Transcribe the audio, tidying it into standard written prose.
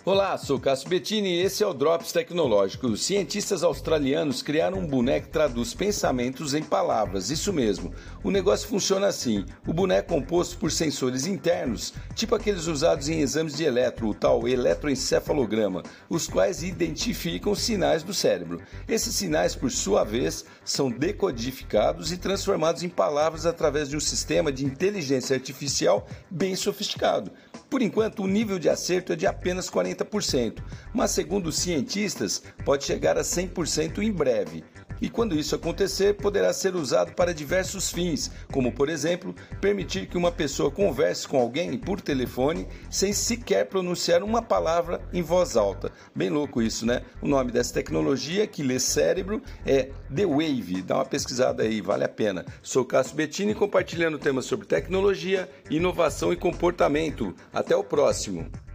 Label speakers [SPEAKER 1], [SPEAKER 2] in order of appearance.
[SPEAKER 1] Olá, sou Cássio Bettini e esse é o Drops Tecnológico. Os cientistas australianos criaram um boneco que traduz pensamentos em palavras, isso mesmo. O negócio funciona assim, o boneco é composto por sensores internos, tipo aqueles usados em exames de eletro, o tal eletroencefalograma, os quais identificam sinais do cérebro. Esses sinais, por sua vez, são decodificados e transformados em palavras através de um sistema de inteligência artificial bem sofisticado. Por enquanto, o nível de acerto é de apenas 40%, mas segundo os cientistas, pode chegar a 100% em breve. E quando isso acontecer, poderá ser usado para diversos fins, como, por exemplo, permitir que uma pessoa converse com alguém por telefone sem sequer pronunciar uma palavra em voz alta. Bem louco isso, né? O nome dessa tecnologia, que lê cérebro, é The Wave. Dá uma pesquisada aí, vale a pena. Sou Cássio Bettini, compartilhando temas sobre tecnologia, inovação e comportamento. Até o próximo!